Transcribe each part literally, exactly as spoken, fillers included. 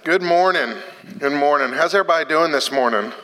Good morning. Good morning. How's everybody doing this morning?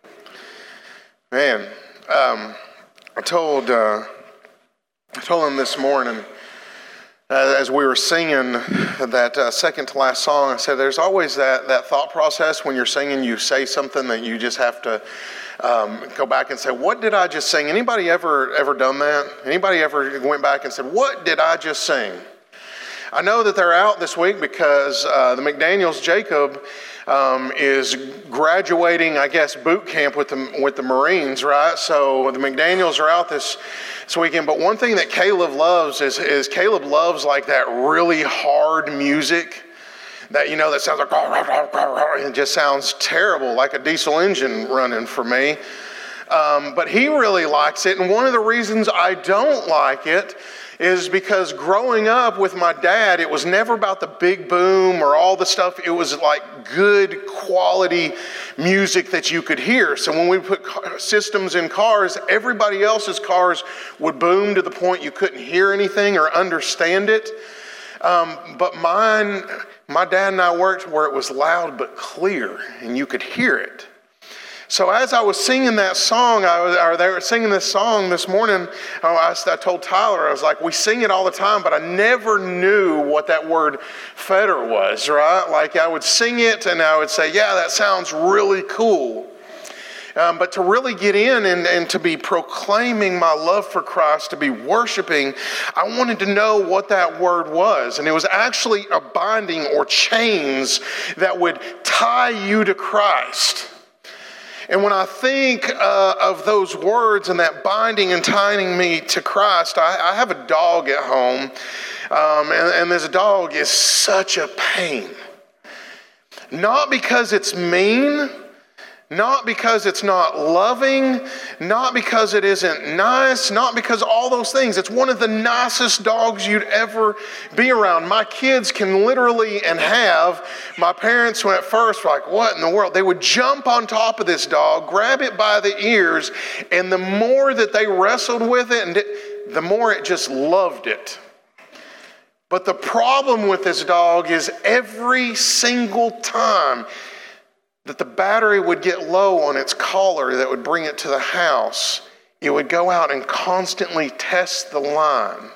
Man, um, I told uh, I told them this morning uh, as we were singing that uh, second to last song. I said, "There's always that that thought process when you're singing. You say something that you just have to um, go back and say, what did I just sing?" Anybody ever ever done that? Anybody ever went back and said, "What did I just sing?" I know that they're out this week because uh, the McDaniels, Jacob, um, is graduating, I guess, boot camp with the with the Marines, right? So the McDaniels are out this, this weekend. But one thing that Caleb loves is, is Caleb loves like that really hard music that, you know, that sounds like, it just sounds terrible, like a diesel engine running for me. Um, but he really likes it. And one of the reasons I don't like it is because growing up with my dad, it was never about the big boom or all the stuff. It was like good quality music that you could hear. So when we put systems in cars, everybody else's cars would boom to the point you couldn't hear anything or understand it. Um, but mine, my dad and I worked where it was loud but clear and you could hear it. So as I was singing that song, I was, or they were singing this song this morning, I, I told Tyler, I was like, we sing it all the time, but I never knew what that word fetter was, right? Like I would sing it and I would say, yeah, that sounds really cool. Um, but to really get in and, and to be proclaiming my love for Christ, to be worshiping, I wanted to know what that word was. And it was actually a binding or chains that would tie you to Christ. And when I think uh, of those words and that binding and tying me to Christ, I, I have a dog at home, um, and, and this dog is such a pain. Not because it's mean, not because it's not loving, not because it isn't nice, not because all those things. It's one of the nicest dogs you'd ever be around. My kids can literally and have, my parents went at first like, what in the world? They would jump on top of this dog, grab it by the ears, and the more that they wrestled with it, and it, the more it just loved it. But the problem with this dog is every single time that the battery would get low on its collar that would bring it to the house, it would go out and constantly test the line.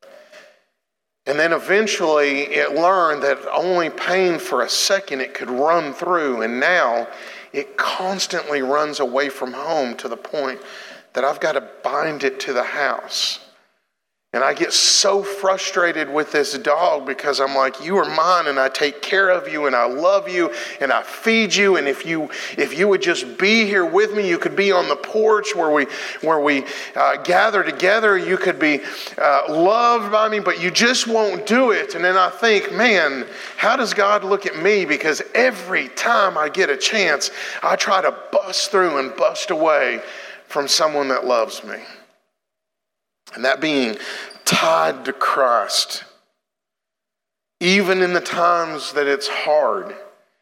And then eventually it learned that only pain for a second it could run through, and now it constantly runs away from home to the point that I've got to bind it to the house. And I get so frustrated with this dog because I'm like, you are mine and I take care of you and I love you and I feed you. And if you if you would just be here with me, you could be on the porch where we where we uh, gather together. You could be uh, loved by me, but you just won't do it. And then I think, man, how does God look at me? Because every time I get a chance, I try to bust through and bust away from someone that loves me. And that being tied to Christ, even in the times that it's hard.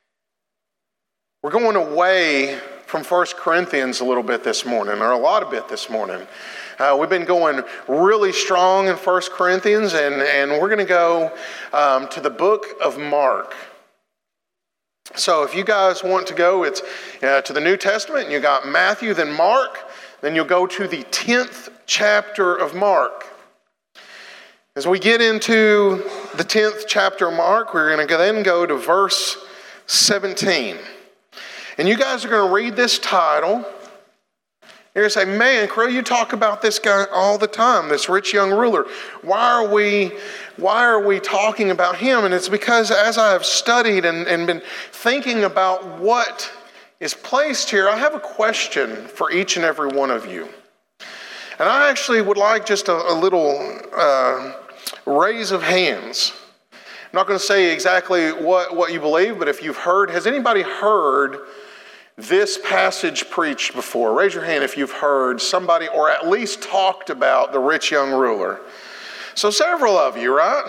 We're going away from First Corinthians a little bit this morning, or a lot of bit this morning. Uh, we've been going really strong in First Corinthians, and, and we're going to go um, to the book of Mark. So if you guys want to go, it's uh, to the New Testament, and you got Matthew, then Mark, then you'll go to the tenth chapter of Mark. As we get into the tenth chapter of Mark, we're going to then go to verse seventeen. And you guys are going to read this title. You're going to say, man, Crow, you talk about this guy all the time, this rich young ruler. Why are we, why are we talking about him? And it's because as I have studied and, and been thinking about what is placed here, I have a question for each and every one of you. And I actually would like just a, a little uh, raise of hands. I'm not going to say exactly what, what you believe, but if you've heard, has anybody heard this passage preached before? Raise your hand if you've heard somebody or at least talked about the rich young ruler. So several of you, right?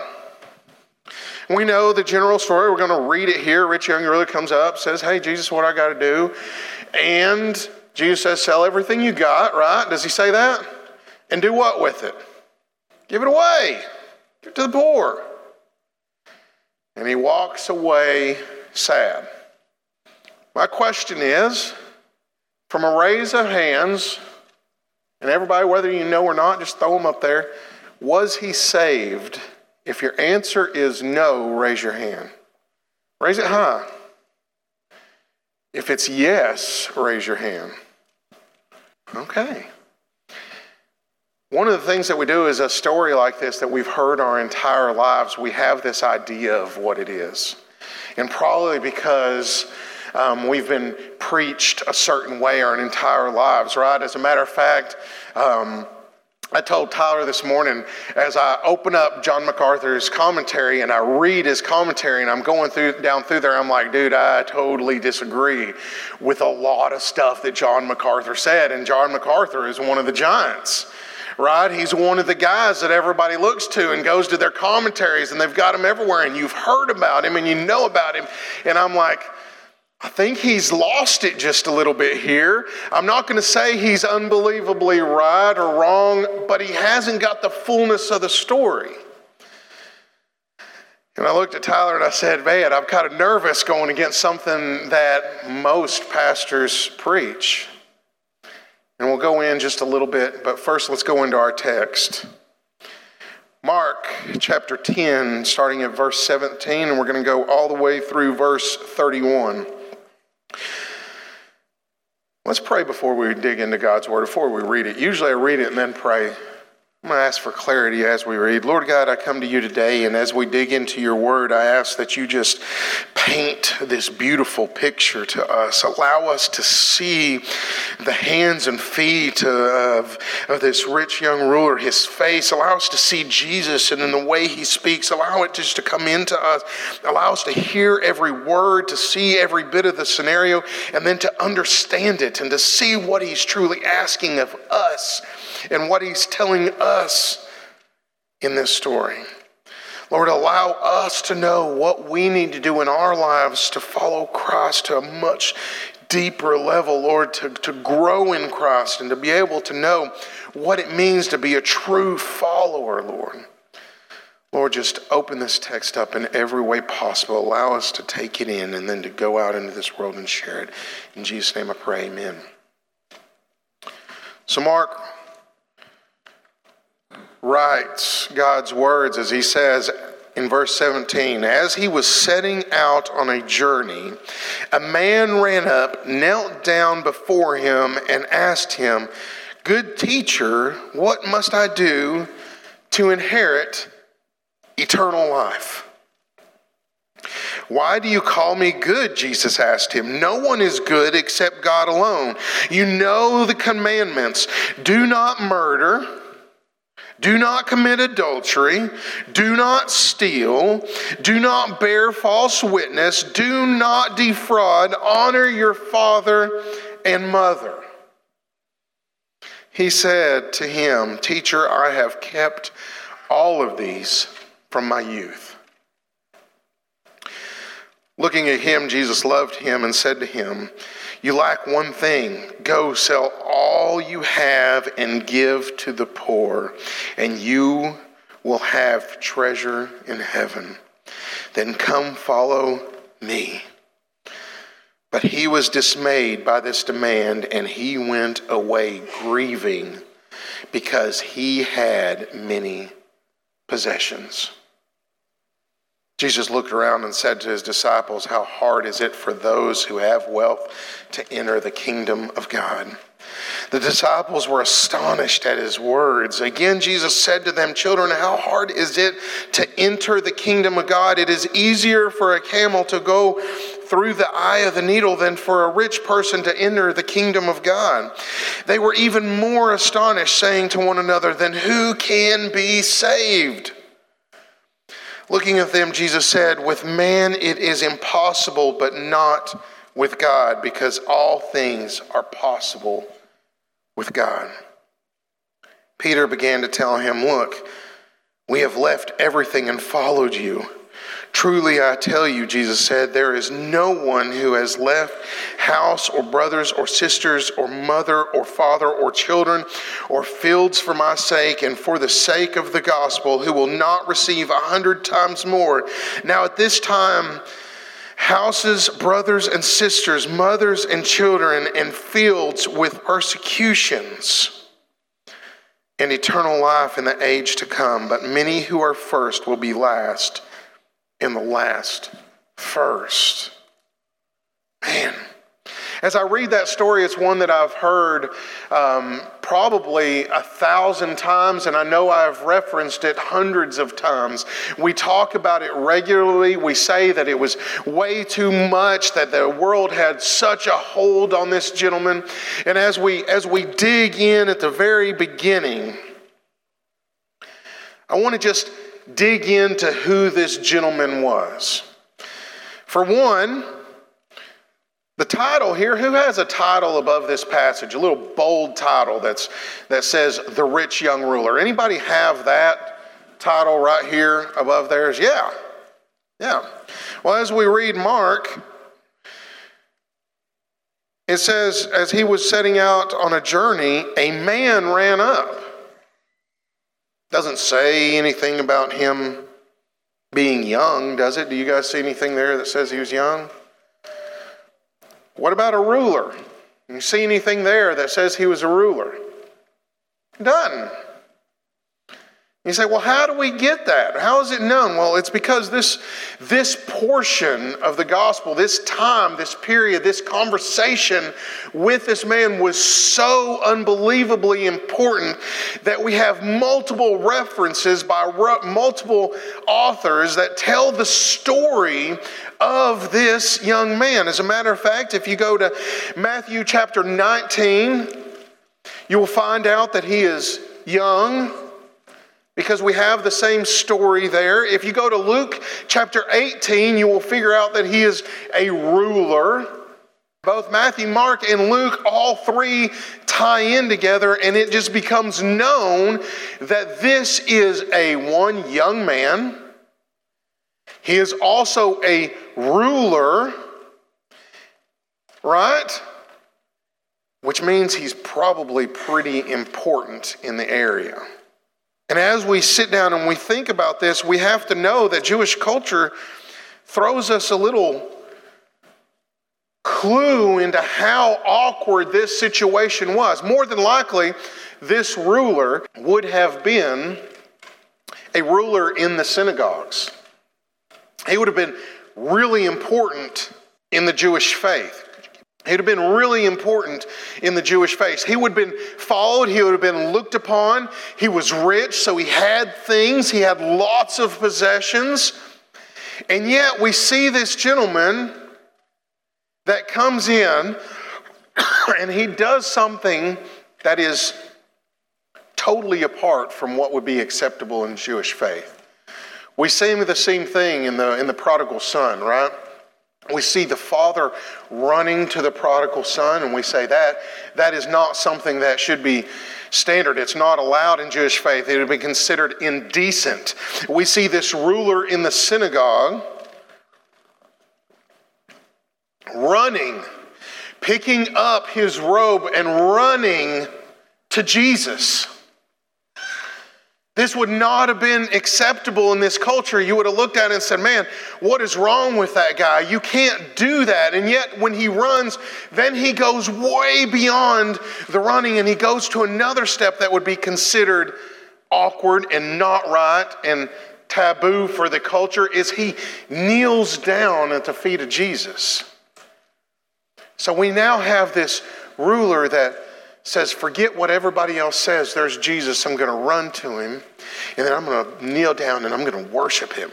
We know the general story. We're going to read it here. Rich young ruler comes up, says, hey, Jesus, what I got to do? And Jesus says, sell everything you got, right? Does he say that? And do what with it? Give it away. Give it to the poor. And he walks away sad. My question is, from a raise of hands, and everybody, whether you know or not, just throw them up there. Was he saved? If your answer is no, raise your hand. Raise it high. If it's yes, raise your hand. Okay. One of the things that we do is a story like this that we've heard our entire lives, we have this idea of what it is. And probably because um, we've been preached a certain way our entire lives, right? As a matter of fact, um, I told Tyler this morning, as I open up John MacArthur's commentary and I read his commentary and I'm going through down through there, I'm like, dude, I totally disagree with a lot of stuff that John MacArthur said. And John MacArthur is one of the giants, right? He's one of the guys that everybody looks to and goes to their commentaries, and they've got him everywhere, and you've heard about him and you know about him. And I'm like, I think he's lost it just a little bit here. I'm not going to say he's unbelievably right or wrong, but he hasn't got the fullness of the story. And I looked at Tyler and I said, man, I'm kind of nervous going against something that most pastors preach. And we'll go in just a little bit, but first let's go into our text. Mark chapter ten, starting at verse seventeen, and we're going to go all the way through verse thirty-one. Let's pray before we dig into God's word, before we read it. Usually I read it and then pray. I'm going to ask for clarity as we read. Lord God, I come to you today, and as we dig into your word, I ask that you just paint this beautiful picture to us. Allow us to see the hands and feet of, of this rich young ruler, his face. Allow us to see Jesus, and in the way he speaks, allow it just to come into us. Allow us to hear every word, to see every bit of the scenario, and then to understand it and to see what he's truly asking of us and what he's telling us in this story. Lord, allow us to know what we need to do in our lives to follow Christ to a much deeper level, Lord, to, to grow in Christ and to be able to know what it means to be a true follower, Lord. Lord, just open this text up in every way possible. Allow us to take it in and then to go out into this world and share it. In Jesus' name I pray, amen. So Mark writes God's words as he says in verse seventeen, as he was setting out on a journey, a man ran up, knelt down before him, and asked him, "Good teacher, what must I do to inherit eternal life?" "Why do you call me good?" Jesus asked him. "No one is good except God alone. You know the commandments. Do not murder. Do not commit adultery. Do not steal. Do not bear false witness. Do not defraud. Honor your father and mother." He said to him, "Teacher, I have kept all of these from my youth." Looking at him, Jesus loved him and said to him, "You lack one thing. Go sell all you have and give to the poor, and you will have treasure in heaven. Then come follow me." But he was dismayed by this demand, and he went away grieving because he had many possessions. Jesus looked around and said to his disciples, "How hard is it for those who have wealth to enter the kingdom of God?" The disciples were astonished at his words. Again, Jesus said to them, "Children, how hard is it to enter the kingdom of God? It is easier for a camel to go through the eye of the needle than for a rich person to enter the kingdom of God." They were even more astonished, saying to one another, "Then who can be saved?" Looking at them, Jesus said, "With man it is impossible, but not with God, because all things are possible with God." Peter began to tell him, "Look, we have left everything and followed you." "Truly I tell you," Jesus said, "there is no one who has left house or brothers or sisters or mother or father or children or fields for my sake and for the sake of the gospel who will not receive a hundred times more now at this time houses, brothers and sisters, mothers and children, and fields with persecutions, and eternal life in the age to come. But many who are first will be last, and the last first. Man. As I read that story, it's one that I've heard um, probably a thousand times, and I know I've referenced it hundreds of times. We talk about it regularly. We say that it was way too much, that the world had such a hold on this gentleman. And as we as we dig in at the very beginning, I want to just dig into who this gentleman was. For one, the title here, who has a title above this passage? A little bold title that's that says The Rich Young Ruler. Anybody have that title right here above theirs? Yeah. Yeah. Well, as we read Mark, it says, as he was setting out on a journey, a man ran up. Doesn't say anything about him being young, does it? Do you guys see anything there that says he was young? What about a ruler? You see anything there that says he was a ruler? It doesn't. You say, well, how do we get that? How is it known? Well, it's because this, this portion of the gospel, this time, this period, this conversation with this man was so unbelievably important that we have multiple references by multiple authors that tell the story of this young man. As a matter of fact, if you go to Matthew chapter nineteen, you will find out that he is young, because we have the same story there. If you go to Luke chapter eighteen, you will figure out that he is a ruler. Both Matthew, Mark, and Luke, all three tie in together, and it just becomes known that this is a one young man. He is also a ruler, right? Which means he's probably pretty important in the area. And as we sit down and we think about this, we have to know that Jewish culture throws us a little clue into how awkward this situation was. More than likely, this ruler would have been a ruler in the synagogues. He would have been really important in the Jewish faith. He would have been really important in the Jewish faith. He would have been followed. He would have been looked upon. He was rich, so he had things. He had lots of possessions. And yet we see this gentleman that comes in and he does something that is totally apart from what would be acceptable in Jewish faith. We see the same thing in the in the prodigal son, right? We see the father running to the prodigal son, and we say that that is not something that should be standard. It's not allowed in Jewish faith. It would be considered indecent. We see this ruler in the synagogue running, picking up his robe and running to Jesus. This would not have been acceptable in this culture. You would have looked at it and said, man, what is wrong with that guy? You can't do that. And yet when he runs, then he goes way beyond the running and he goes to another step that would be considered awkward and not right and taboo for the culture, is he kneels down at the feet of Jesus. So we now have this ruler that says, forget what everybody else says. There's Jesus. I'm going to run to him, and then I'm going to kneel down and I'm going to worship him.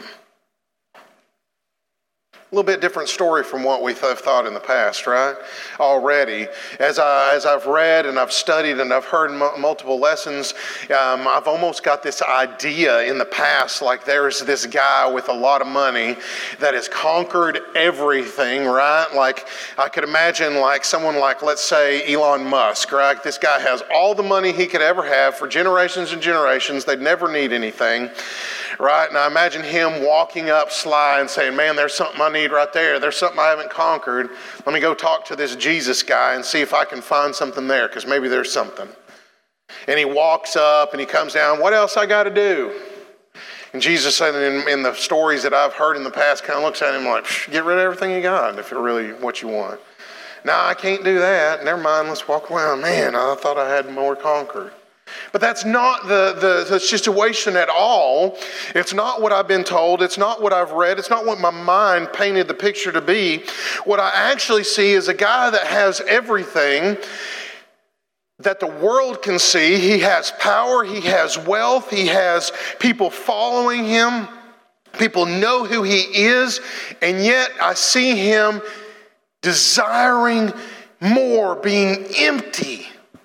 A little bit different story from what we have thought in the past, right? Already, as, I, as I've read and I've studied and I've heard m- multiple lessons, um, I've almost got this idea in the past, like there's this guy with a lot of money that has conquered everything, right? Like I could imagine like someone like, let's say, Elon Musk, right? This guy has all the money he could ever have for generations and generations. They'd never need anything, right? And I imagine him walking up sly and saying, man, there's something I need right there. There's something I haven't conquered. Let me go talk to this Jesus guy and see if I can find something there, because maybe there's something. And he walks up and he comes down. What else I got to do? And Jesus said in, in the stories that I've heard in the past, kind of looks at him like, get rid of everything you got if it's really what you want. No, I can't do that. Never mind, let's walk around. Man, I thought I had more conquered. But that's not the, the, the situation at all. It's not what I've been told. It's not what I've read. It's not what my mind painted the picture to be. What I actually see is a guy that has everything that the world can see. He has power. He has wealth. He has people following him. People know who he is. And yet I see him desiring more, being empty,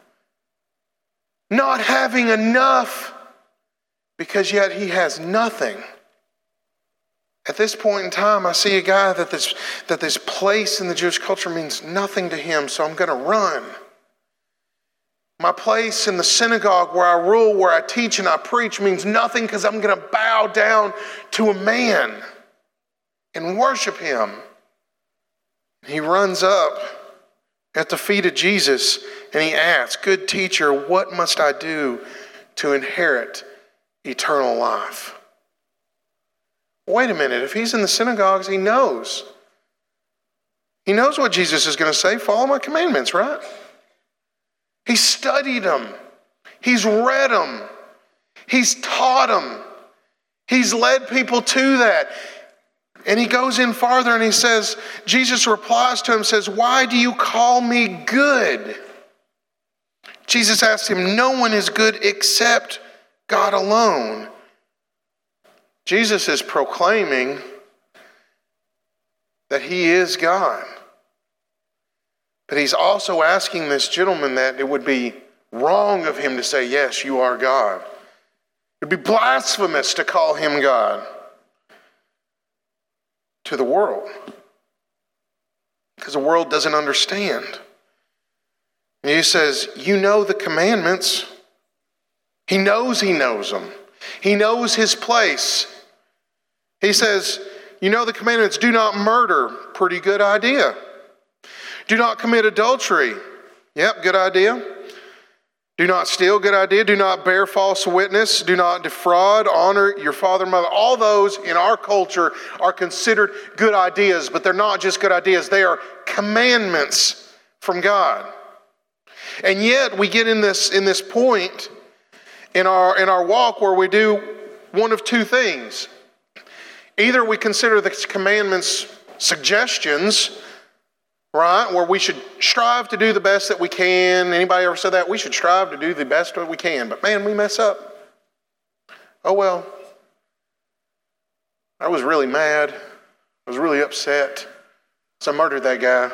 not having enough, because yet he has nothing. At this point in time, I see a guy that this, that this place in the Jewish culture means nothing to him, so I'm going to run. My place in the synagogue where I rule, where I teach and I preach means nothing because I'm going to bow down to a man and worship him. He runs up at the feet of Jesus and he asks, "Good teacher, what must I do to inherit eternal life?" Wait a minute, if he's in the synagogues, he knows. He knows what Jesus is going to say. Follow my commandments, right? He's studied them. He's read them. He's taught them. He's led people to that. And he goes in farther and he says, Jesus replies to him, says, "Why do you call me good?" Jesus asked him, "No one is good except God alone." Jesus is proclaiming that he is God. But he's also asking this gentleman that it would be wrong of him to say, "Yes, you are God." It would be blasphemous to call him God to the world, because the world doesn't understand. And he says, "You know the commandments." He knows he knows them. He knows his place. He says, "You know the commandments. Do not murder." Pretty good idea. "Do not commit adultery." Yep, good idea. "Do not steal." Good idea. "Do not bear false witness." "Do not defraud." "Honor your father and mother." All those in our culture are considered good ideas, but they're not just good ideas. They are commandments from God. And yet we get in this in this point in our in our walk where we do one of two things. Either we consider the commandments suggestions, right, where we should strive to do the best that we can. Anybody ever said that? We should strive to do the best that we can, but man, we mess up. Oh well. I was really mad. I was really upset. So I murdered that guy.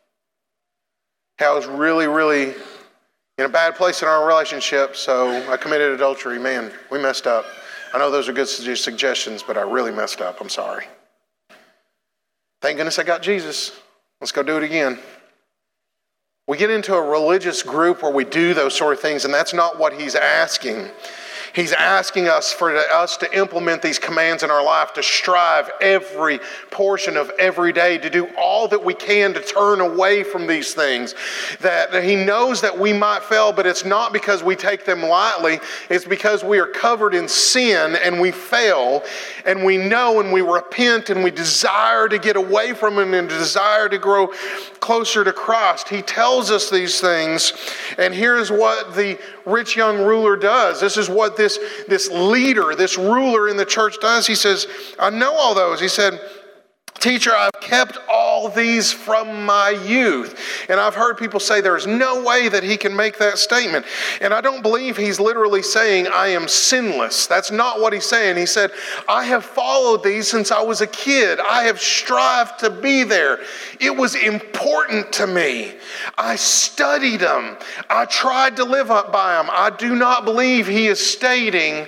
I was really, really in a bad place in our relationship, so I committed adultery. Man, we messed up. I know those are good suggestions, but I really messed up. I'm sorry. Thank goodness I got Jesus. Let's go do it again. We get into a religious group where we do those sort of things, and that's not what he's asking. He's asking us for us to implement these commands in our life, to strive every portion of every day, to do all that we can to turn away from these things. That he knows that we might fail, but it's not because we take them lightly. It's because we are covered in sin and we fail, and we know and we repent and we desire to get away from it and desire to grow closer to Christ. He tells us these things, and here's what the rich young ruler does. This is what this, this leader, this ruler in the church does. He says, "I know all those." He said, "Teacher, I've kept all these from my youth." And I've heard people say there's no way that he can make that statement. And I don't believe he's literally saying, "I am sinless." That's not what he's saying. He said, "I have followed these since I was a kid. I have strived to be there. It was important to me. I studied them. I tried to live up by them." I do not believe he is stating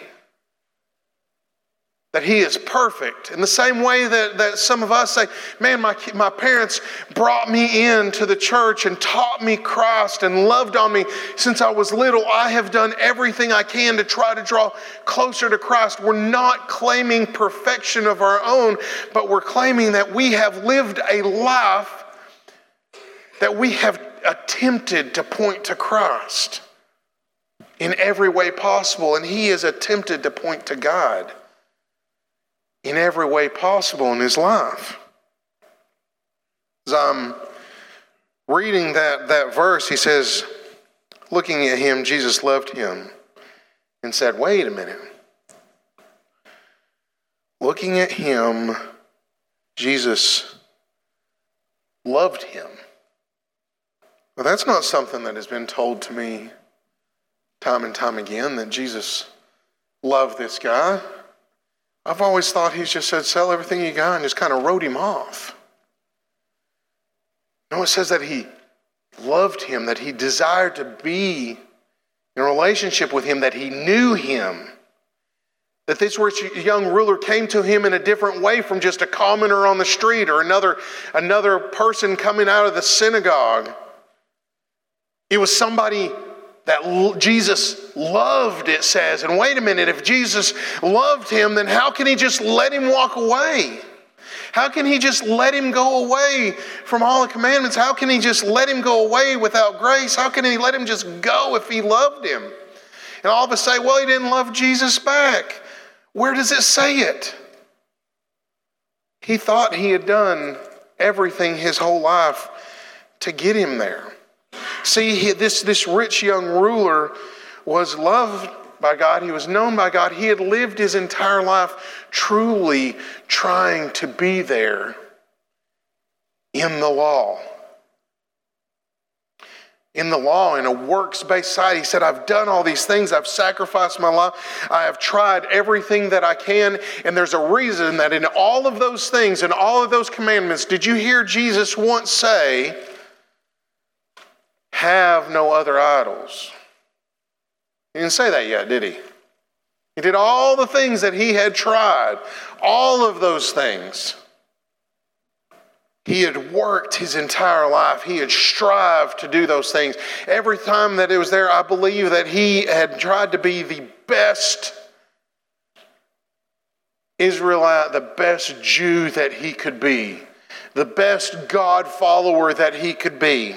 that he is perfect. In the same way that, that some of us say, "Man, my, my parents brought me into the church and taught me Christ and loved on me since I was little. I have done everything I can to try to draw closer to Christ." We're not claiming perfection of our own, but we're claiming that we have lived a life that we have attempted to point to Christ in every way possible, and he has attempted to point to God. in every way possible in his life. As I'm reading that, that verse, he says, looking at him, Jesus loved him and said, wait a minute. Looking at him, Jesus loved him. Well, that's not something that has been told to me time and time again, that Jesus loved this guy. I've always thought he's just said, sell everything you got, and just kind of wrote him off. No, it says that he loved him, that he desired to be in a relationship with him, that he knew him. That this rich young ruler came to him in a different way from just a commoner on the street or another, another person coming out of the synagogue. It was somebody that Jesus loved, it says. And wait a minute, if Jesus loved him, then how can he just let him walk away? How can he just let him go away from all the commandments? How can he just let him go away without grace? How can he let him just go if he loved him? And all of us say, well, he didn't love Jesus back. Where does it say it? He thought he had done everything his whole life to get him there. See, he, this, this rich young ruler was loved by God. He was known by God. He had lived his entire life truly trying to be there in the law. In the law, in a works-based side. He said, I've done all these things. I've sacrificed my life. I have tried everything that I can. And there's a reason that in all of those things, in all of those commandments, did you hear Jesus once say, have no other idols? He didn't say that yet, did he? He did all the things that he had tried. All of those things. He had worked his entire life. He had strived to do those things. Every time that it was there, I believe that he had tried to be the best Israelite, the best Jew that he could be, the best God follower that he could be.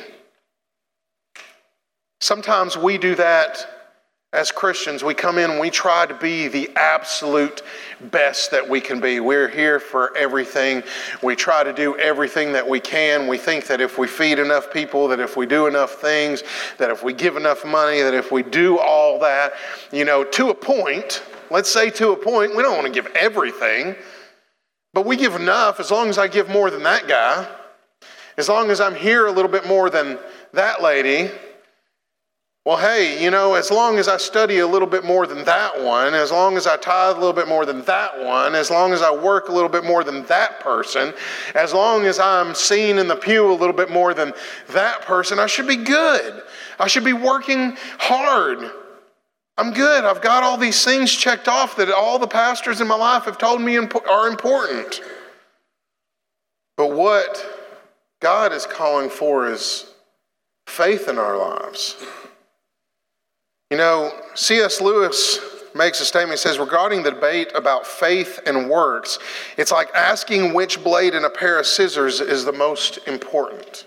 Sometimes we do that as Christians. We come in and we try to be the absolute best that we can be. We're here for everything. We try to do everything that we can. We think that if we feed enough people, that if we do enough things, that if we give enough money, that if we do all that, you know, to a point, let's say to a point, we don't want to give everything, but we give enough. As long as I give more than that guy, as long as I'm here a little bit more than that lady, well, hey, you know, as long as I study a little bit more than that one, as long as I tithe a little bit more than that one, as long as I work a little bit more than that person, as long as I'm seen in the pew a little bit more than that person, I should be good. I should be working hard. I'm good. I've got all these things checked off that all the pastors in my life have told me are important. But what God is calling for is faith in our lives. You know, C S Lewis makes a statement. He says, regarding the debate about faith and works, it's like asking which blade in a pair of scissors is the most important.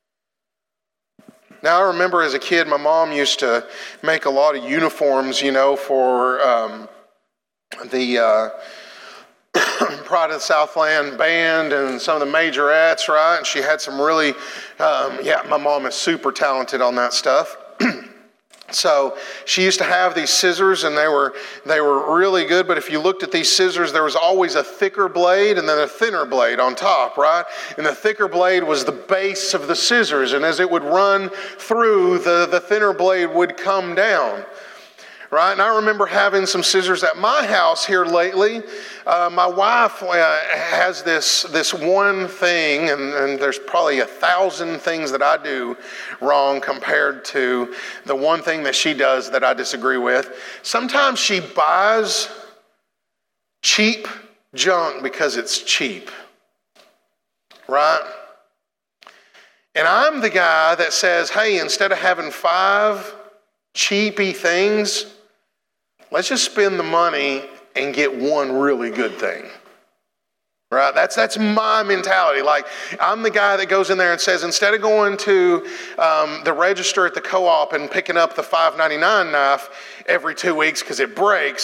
Now, I remember as a kid, my mom used to make a lot of uniforms, you know, for um, the uh, Pride of the Southland band and some of the majorettes, right? And she had some really, um, yeah, my mom is super talented on that stuff. So she used to have these scissors, and they were they were really good. But if you looked at these scissors, there was always a thicker blade and then a thinner blade on top, right? And the thicker blade was the base of the scissors. And as it would run through, the, the thinner blade would come down, right? And I remember having some scissors at my house here lately. Uh, my wife uh, has this this one thing, and, and there's probably a thousand things that I do wrong compared to the one thing that she does that I disagree with. Sometimes she buys cheap junk because it's cheap, right? And I'm the guy that says, hey, instead of having five cheapy things, let's just spend the money and get one really good thing, right? That's that's my mentality. Like, I'm the guy that goes in there and says, instead of going to um, the register at the co-op and picking up the five ninety-nine knife every two weeks because it breaks,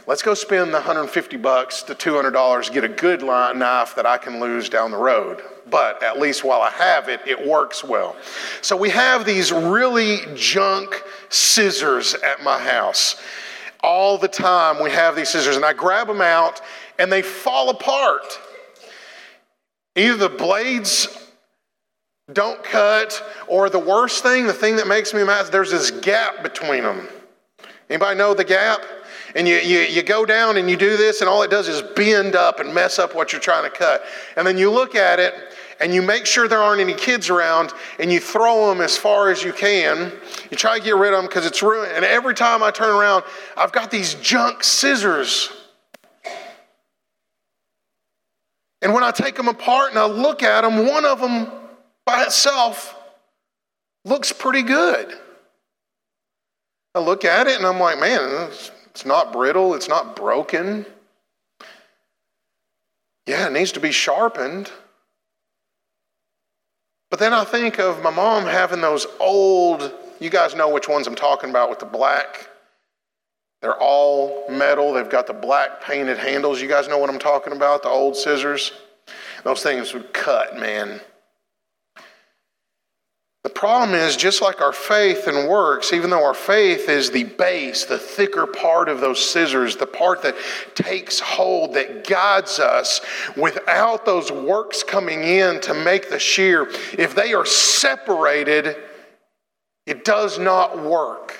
let's go spend the one hundred fifty bucks to two hundred dollars to get a good knife that I can lose down the road. But at least while I have it, it works well. So we have these really junk scissors at my house. All the time we have these scissors, and I grab them out and they fall apart. Either the blades don't cut, or the worst thing, the thing that makes me mad, there's this gap between them. Anybody know the gap? And you, you, you go down and you do this, and all it does is bend up and mess up what you're trying to cut. And then you look at it, and you make sure there aren't any kids around, and you throw them as far as you can. You try to get rid of them because it's ruined. And every time I turn around, I've got these junk scissors. And when I take them apart and I look at them, one of them by itself looks pretty good. I look at it and I'm like, man, it's not brittle, it's not broken. Yeah, it needs to be sharpened. But then I think of my mom having those old, you guys know which ones I'm talking about with the black. They're all metal. They've got the black painted handles. You guys know what I'm talking about, the old scissors? Those things would cut, man. The problem is, just like our faith and works, even though our faith is the base, the thicker part of those scissors, the part that takes hold, that guides us, without those works coming in to make the shear, if they are separated, it does not work.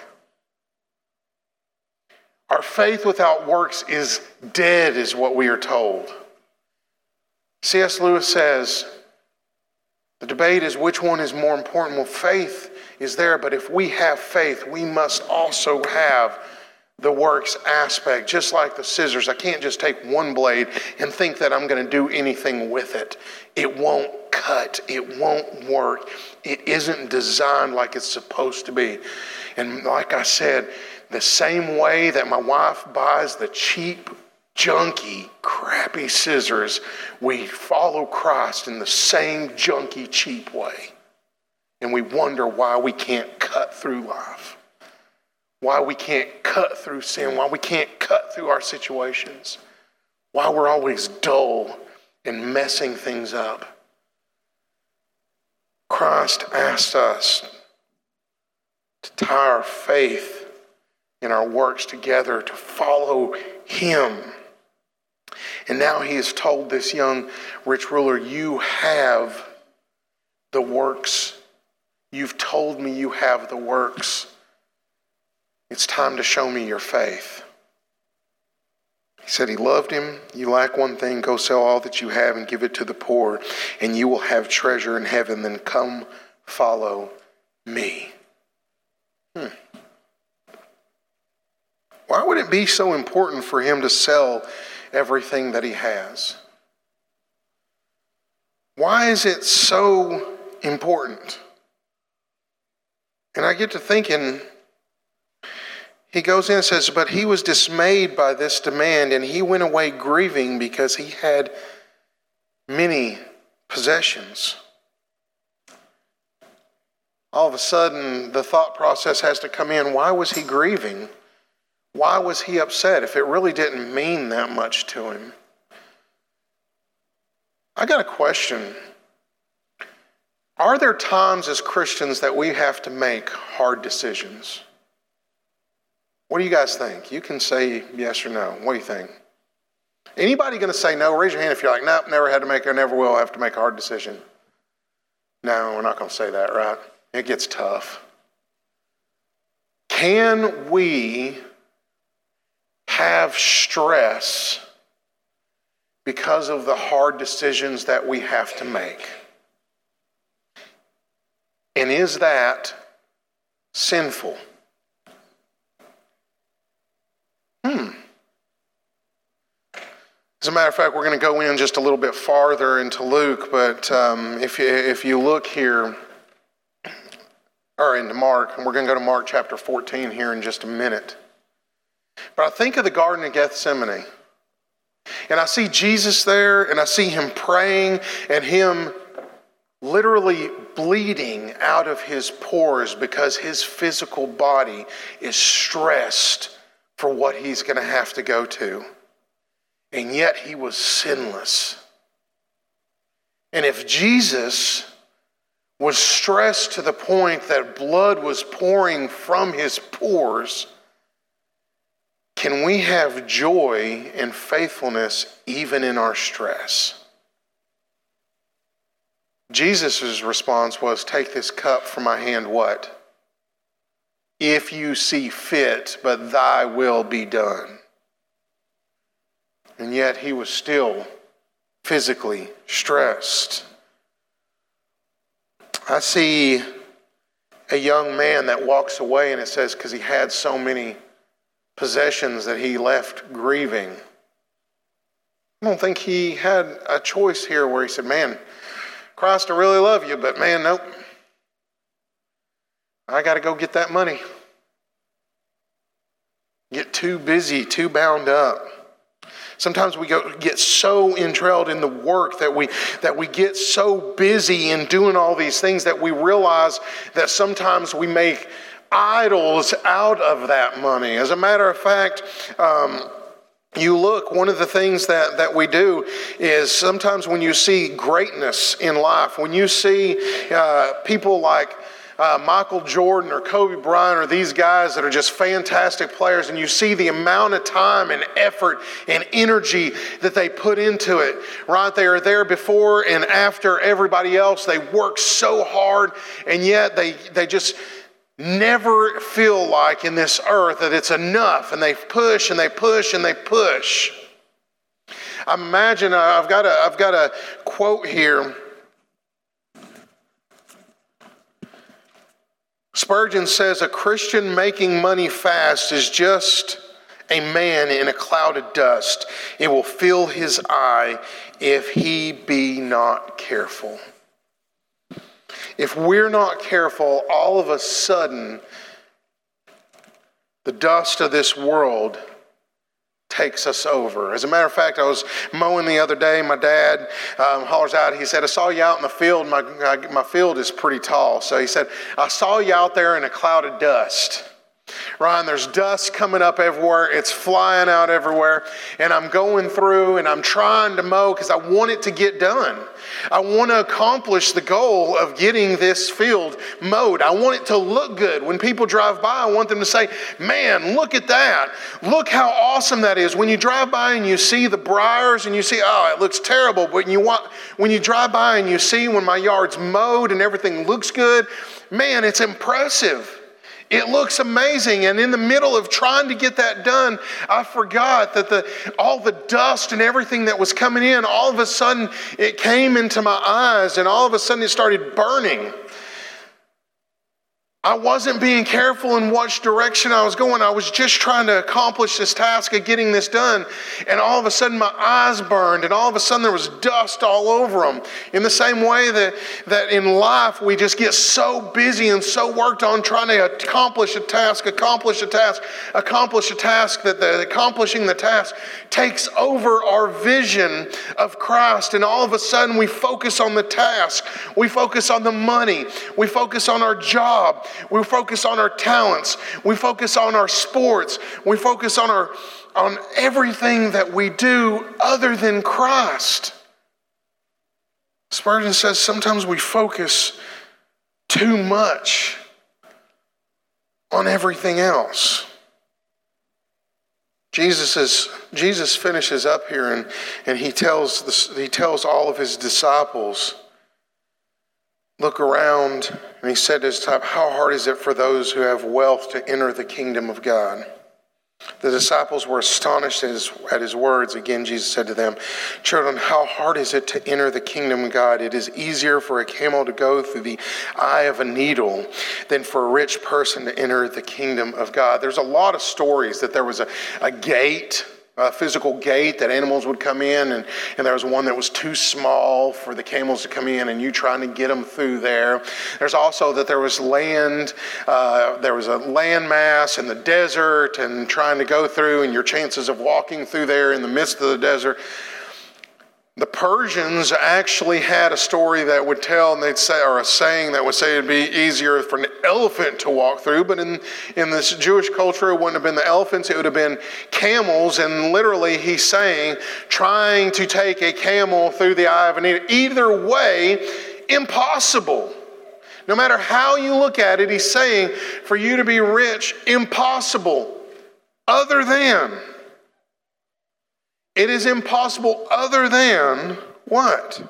Our faith without works is dead, is what we are told. C S Lewis says, the debate is which one is more important. Well, faith is there, but if we have faith, we must also have the works aspect. Just like the scissors, I can't just take one blade and think that I'm going to do anything with it. It won't cut. It won't work. It isn't designed like it's supposed to be. And like I said, the same way that my wife buys the cheap, junky, crappy scissors, we follow Christ in the same junky, cheap way. And we wonder why we can't cut through life. Why we can't cut through sin. Why we can't cut through our situations. Why we're always dull and messing things up. Christ asked us to tie our faith and our works together to follow Him. And now He has told this young rich ruler, you have the works. You've told me you have the works. It's time to show me your faith. He said he loved him. You lack one thing. Go sell all that you have and give it to the poor, and you will have treasure in heaven. Then come follow me. Hmm. Why would it be so important for him to sell everything that he has? Why is it so important? And I get to thinking, he goes in and says, but he was dismayed by this demand, and he went away grieving because he had many possessions. All of a sudden, the thought process has to come in. Why was he grieving? Why was he upset if it really didn't mean that much to him? I got a question. Are there times as Christians that we have to make hard decisions? What do you guys think? You can say yes or no. What do you think? Anybody going to say no? Raise your hand if you're like, nope, never had to make, or never will have to make a hard decision. No, we're not going to say that, right? It gets tough. Can we have stress because of the hard decisions that we have to make? And is that sinful? Hmm. As a matter of fact, we're going to go in just a little bit farther into Luke, but um, if you, if you look here, or into Mark, and we're going to go to Mark chapter fourteen here in just a minute. But I think of the Garden of Gethsemane, and I see Jesus there, and I see him praying, and him literally bleeding out of his pores because his physical body is stressed for what he's going to have to go to. And yet he was sinless. And if Jesus was stressed to the point that blood was pouring from his pores, can we have joy and faithfulness even in our stress? Jesus' response was, take this cup from my hand, what? If you see fit, but thy will be done. And yet he was still physically stressed. I see a young man that walks away, and it says because he had so many possessions that he left grieving. I don't think he had a choice here where he said, man, Christ, I really love you, but man, nope. I got to go get that money. Get too busy, too bound up. Sometimes we go get so entrailed in the work that we that we get so busy in doing all these things that we realize that sometimes we make idols out of that money. As a matter of fact, um, you look, one of the things that, that we do is sometimes when you see greatness in life, when you see uh, people like Uh, Michael Jordan or Kobe Bryant or these guys that are just fantastic players, and you see the amount of time and effort and energy that they put into it, right? They are there before and after everybody else. They work so hard, and yet they, they just never feel like in this earth that it's enough, and they push and they push and they push. I imagine, uh, I've got a, I've got a quote here. Spurgeon says, a Christian making money fast is just a man in a cloud of dust. It will fill his eye if he be not careful. If we're not careful, all of a sudden, the dust of this world takes us over. As a matter of fact, I was mowing the other day. My dad um, hollers out. He said, I saw you out in the field. My, my field is pretty tall. So he said, I saw you out there in a cloud of dust. Ryan, there's dust coming up everywhere. It's flying out everywhere. And I'm going through and I'm trying to mow because I want it to get done. I want to accomplish the goal of getting this field mowed. I want it to look good. When people drive by, I want them to say, man, look at that. Look how awesome that is. When you drive by and you see the briars and you see, oh, it looks terrible. But you want, when you drive by and you see when my yard's mowed and everything looks good, man, it's impressive. It looks amazing, and in the middle of trying to get that done, I forgot that the all the dust and everything that was coming in, all of a sudden it came into my eyes, and all of a sudden it started burning. I wasn't being careful in which direction I was going. I was just trying to accomplish this task of getting this done. And all of a sudden my eyes burned, and all of a sudden there was dust all over them. In the same way that, that in life we just get so busy and so worked on trying to accomplish a task, accomplish a task, accomplish a task, that the accomplishing the task takes over our vision of Christ. And all of a sudden we focus on the task. We focus on the money. We focus on our job. We focus on our talents. We focus on our sports. We focus on our on everything that we do other than Christ. Spurgeon says sometimes we focus too much on everything else. Jesus is Jesus finishes up here and, and he tells this, he tells all of his disciples, look around, and he said to his disciples, how hard is it for those who have wealth to enter the kingdom of God? The disciples were astonished at his, at his words. Again, Jesus said to them, children, how hard is it to enter the kingdom of God? It is easier for a camel to go through the eye of a needle than for a rich person to enter the kingdom of God. There's a lot of stories that there was a, a gate, a physical gate that animals would come in, and, and there was one that was too small for the camels to come in, and you trying to get them through there. There's also that there was land, uh, there was a land mass in the desert, and trying to go through, and your chances of walking through there in the midst of the desert. The Persians actually had a story that would tell, and they'd say, or a saying that would say it'd be easier for an elephant to walk through. But in, in this Jewish culture, it wouldn't have been the elephants, it would have been camels. And literally, he's saying, trying to take a camel through the eye of a needle. Either way, impossible. No matter how you look at it, he's saying, for you to be rich, impossible. Other than. It is impossible other than what?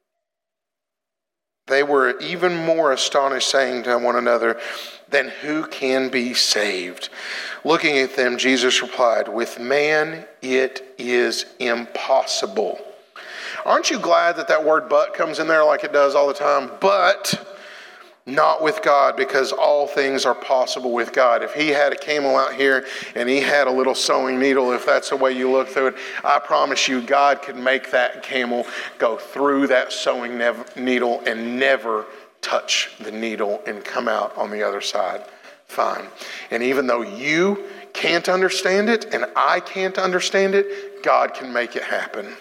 They were even more astonished, saying to one another, then who can be saved? Looking at them, Jesus replied, with man it is impossible. Aren't you glad that that word but comes in there like it does all the time? But not with God, because all things are possible with God. If he had a camel out here and he had a little sewing needle, if that's the way you look through it, I promise you God could make that camel go through that sewing needle and never touch the needle and come out on the other side fine. And even though you can't understand it and I can't understand it, God can make it happen.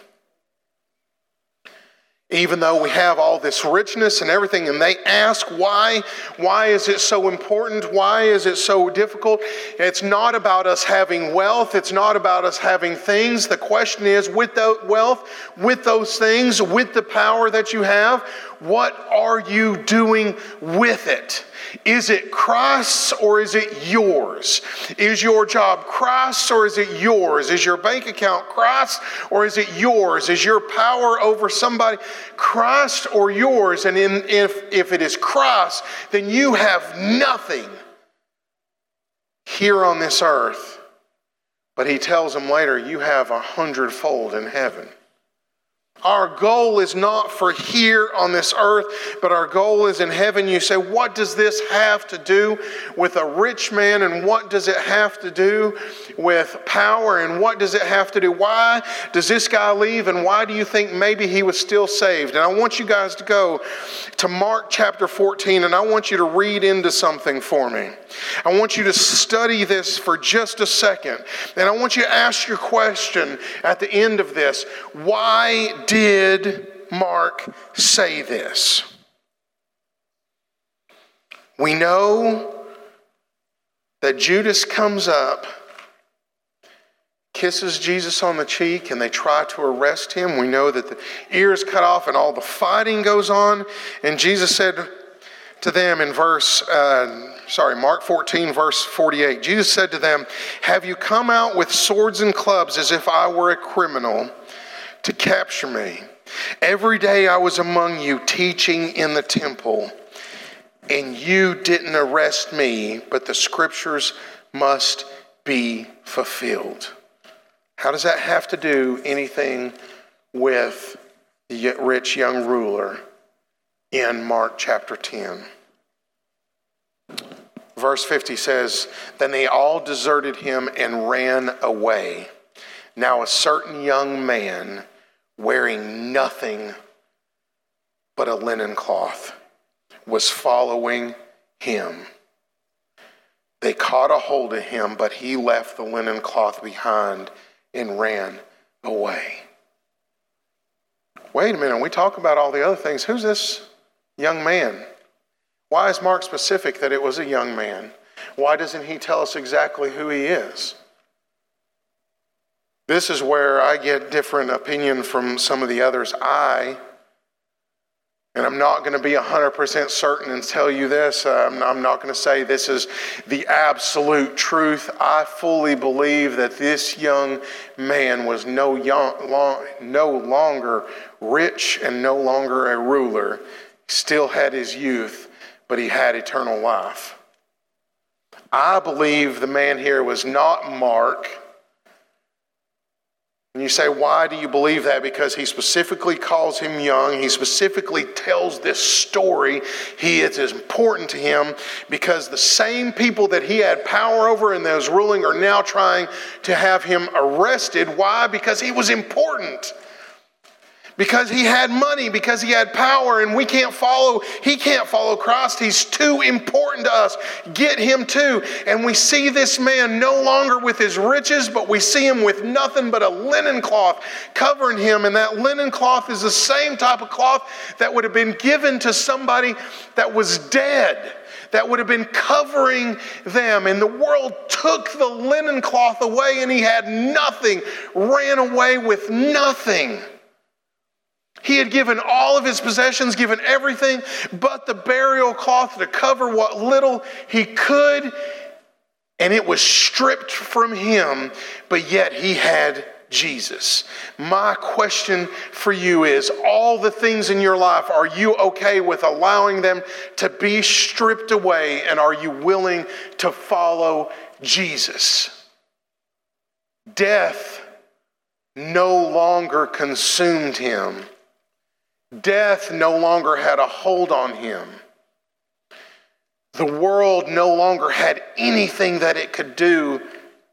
Even though we have all this richness and everything, and they ask why, why is it so important? Why is it so difficult? It's not about us having wealth. It's not about us having things. The question is, with the wealth, with those things, with the power that you have, what are you doing with it? Is it Christ's or is it yours? Is your job Christ's or is it yours? Is your bank account Christ's or is it yours? Is your power over somebody Christ or yours? And in, if, if it is Christ, then you have nothing here on this earth. But he tells them later, you have a hundredfold in heaven. Our goal is not for here on this earth, but our goal is in heaven. You say, what does this have to do with a rich man? And what does it have to do with power? And what does it have to do? Why does this guy leave? And why do you think maybe he was still saved? And I want you guys to go to Mark chapter fourteen, and I want you to read into something for me. I want you to study this for just a second. And I want you to ask your question at the end of this. Why did Mark say this? We know that Judas comes up, kisses Jesus on the cheek, and they try to arrest him. We know that the ears cut off and all the fighting goes on. And Jesus said to them in verse, uh, sorry, Mark fourteen, verse forty-eight. Jesus said to them, have you come out with swords and clubs as if I were a criminal to capture me? Every day I was among you teaching in the temple, and you didn't arrest me, but the scriptures must be fulfilled. How does that have to do anything with the rich young ruler in Mark chapter ten? Verse fifty says, then they all deserted him and ran away. Now a certain young man, wearing nothing but a linen cloth, was following him. They caught a hold of him, but he left the linen cloth behind and ran away. Wait a minute, we talk about all the other things. Who's this young man? Why is Mark specific that it was a young man? Why doesn't he tell us exactly who he is? This is where I get different opinion from some of the others. I, and I'm not going to be one hundred percent certain and tell you this. I'm, I'm not going to say this is the absolute truth. I fully believe that this young man was no, young, long, no longer rich and no longer a ruler. He still had his youth, but he had eternal life. I believe the man here was not Mark. And you say, why do you believe that? Because he specifically calls him young. He specifically tells this story. He is important to him because the same people that he had power over and that was ruling are now trying to have him arrested. Why? Because he was important. because he had money, because he had power, and we can't follow, he can't follow Christ. He's too important to us. Get him too. And we see this man no longer with his riches, but we see him with nothing but a linen cloth covering him. And that linen cloth is the same type of cloth that would have been given to somebody that was dead, that would have been covering them. And the world took the linen cloth away, and he had nothing, ran away with nothing. He had given all of his possessions, given everything but the burial cloth to cover what little he could, and it was stripped from him, but yet he had Jesus. My question for you is, all the things in your life, are you okay with allowing them to be stripped away, and are you willing to follow Jesus? Death no longer consumed him. Death no longer had a hold on him. The world no longer had anything that it could do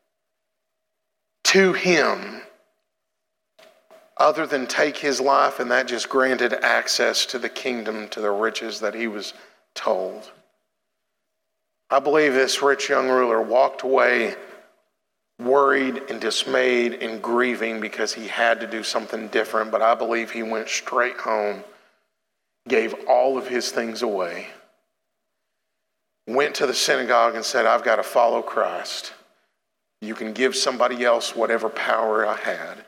to him other than take his life, and that just granted access to the kingdom, to the riches that he was told. I believe this rich young ruler walked away worried and dismayed and grieving because he had to do something different, but I believe he went straight home, gave all of his things away, went to the synagogue and said, I've got to follow Christ. You can give somebody else whatever power I had.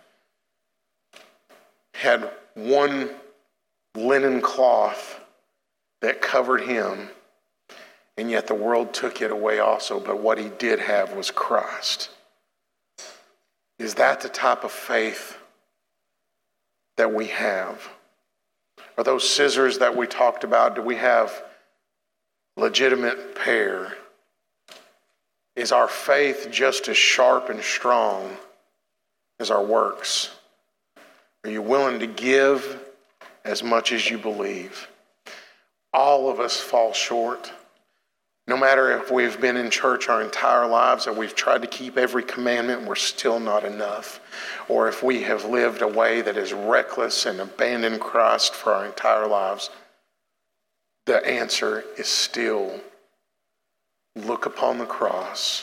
Had one linen cloth that covered him, and yet the world took it away also, but what he did have was Christ. Is that the type of faith that we have? Are those scissors that we talked about, do we have legitimate pair? Is our faith just as sharp and strong as our works? Are you willing to give as much as you believe? All of us fall short. No matter if we've been in church our entire lives, or we've tried to keep every commandment, we're still not enough. Or if we have lived a way that is reckless and abandoned Christ for our entire lives, the answer is still look upon the cross.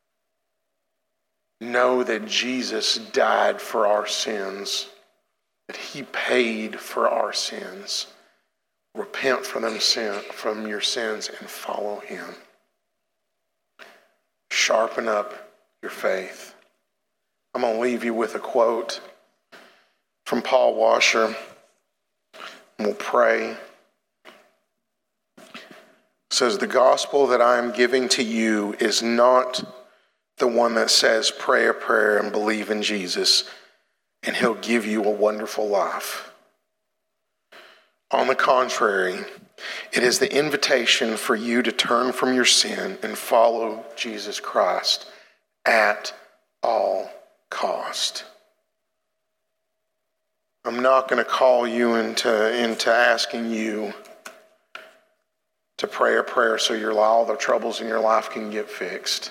Know that Jesus died for our sins, that he paid for our sins. Repent from them sin, from your sins and follow him. Sharpen up your faith. I'm going to leave you with a quote from Paul Washer. We'll pray. It says, the gospel that I am giving to you is not the one that says pray a prayer and believe in Jesus and he'll give you a wonderful life. On the contrary, it is the invitation for you to turn from your sin and follow Jesus Christ at all cost. I'm not going to call you into, into asking you to pray a prayer so your all the troubles in your life can get fixed.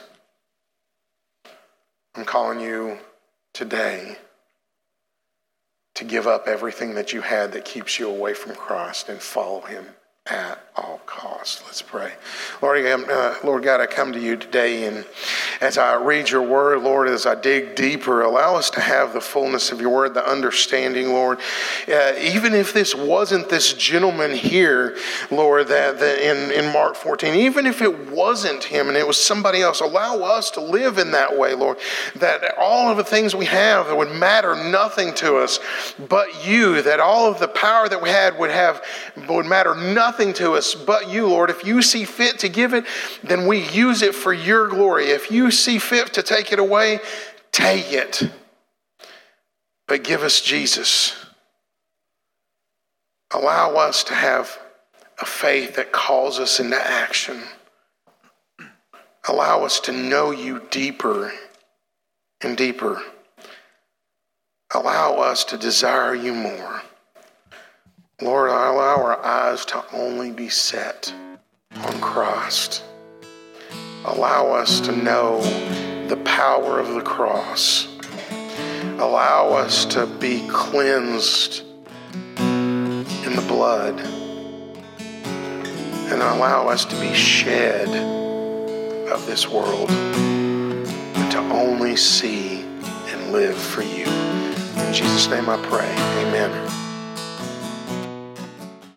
I'm calling you today to give up everything that you had that keeps you away from Christ and follow him at all costs. Let's pray. Lord, uh, Lord God, I come to you today, and as I read your word, Lord, as I dig deeper, allow us to have the fullness of your word, the understanding, Lord. Uh, even if this wasn't this gentleman here, Lord, that, that in, in Mark fourteen, even if it wasn't him and it was somebody else, allow us to live in that way, Lord, that all of the things we have that would matter nothing to us but you, that all of the power that we had would have would matter nothing to us but you, Lord. If you see fit to give it, then we use it for your glory. If you see fit to take it away, take it. But give us Jesus. Allow us to have a faith that calls us into action. Allow us to know you deeper and deeper. Allow us to desire you more. Lord, allow our eyes to only be set on Christ. Allow us to know the power of the cross. Allow us to be cleansed in the blood and allow us to be shed of this world, but to only see and live for you. In Jesus' name I pray, amen.